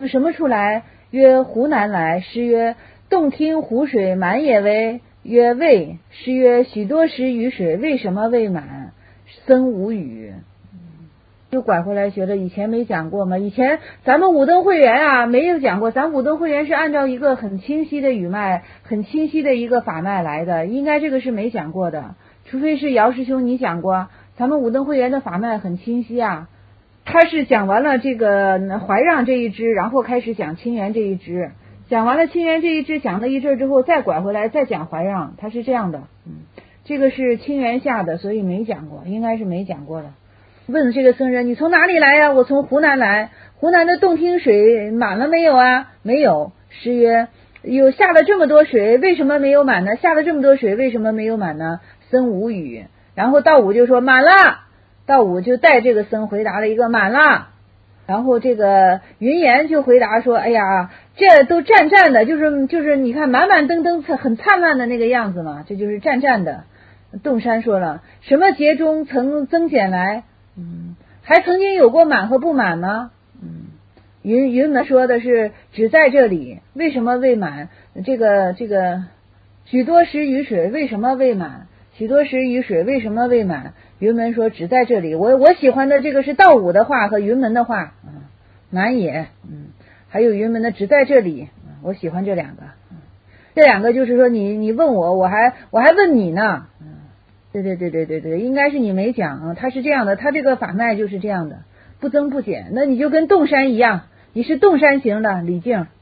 什么处来？曰湖南来。诗曰洞庭湖水满也为？曰未。诗曰许多时雨水，为什么未满？僧无语。就拐回来觉得以前没讲过吗？以前咱们武登会员啊没有讲过，咱武登会员是按照一个很清晰的语脉，很清晰的一个法脉来的，应该这个是没讲过的，除非是姚师兄你讲过。咱们武登会员的法脉很清晰啊，他是讲完了这个怀让这一支，然后开始讲清源这一支，讲完了清源这一支，讲了一阵之后再拐回来再讲怀让，他是这样的。这个是清源下的，所以没讲过，应该是没讲过的。问这个僧人，你从哪里来呀？我从湖南来。湖南的洞庭水满了没有啊？没有。诗曰有下了这么多水，为什么没有满呢？下了这么多水，为什么没有满呢？僧无语。然后道武就说满了，道武就带这个僧回答了一个满了。然后这个云岩就回答说，哎呀，这都湛湛的，就是你看满满登登很灿烂的那个样子嘛，这就是湛湛的。洞山说了，什么节中曾增减来？还曾经有过满和不满吗？云门说的是只在这里，为什么未满？这个许多时雨水为什么未满？许多时雨水为什么未满？云门说只在这里。我喜欢的这个是道武的话和云门的话，满也，还有云门的只在这里，我喜欢这两个，这两个就是说你问我还问你呢，对，应该是你没讲，他是这样的，他这个法脉就是这样的，不增不减。那你就跟洞山一样，你是洞山型的李靖。